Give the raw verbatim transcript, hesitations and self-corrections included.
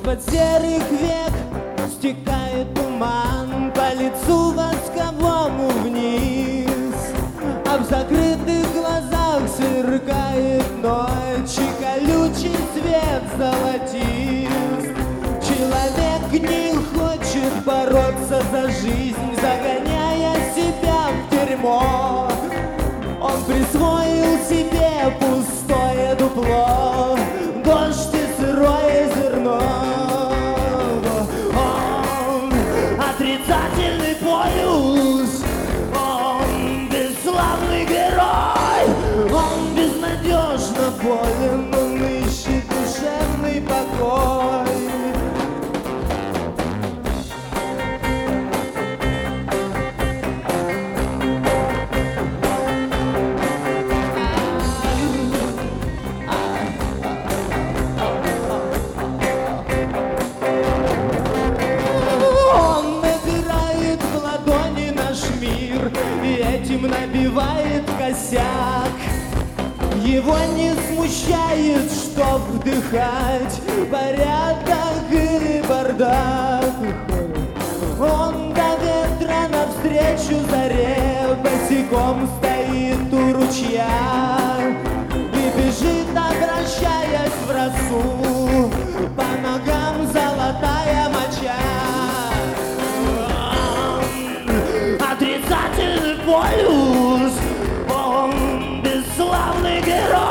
Из-под серых век стекает туман по лицу восковому вниз, а в закрытых глазах сверкает ночь, и колючий свет золотист. Человек не хочет бороться за жизнь, загоняя себя в дерьмо. Он присвоил себе пустое дупло, дождь и сырое зерно. Он отрицательный полюс, он бесславный герой, он безнадежно болен, он ищет душевный покой. Набивает косяк. Его не смущает, что вдыхать порядок или бардак. Он до ветра навстречу заре босиком стоит у ручья и бежит, обращаясь в росу, по ногам золотая моча. Отрицательный полюс, он бесславный герой.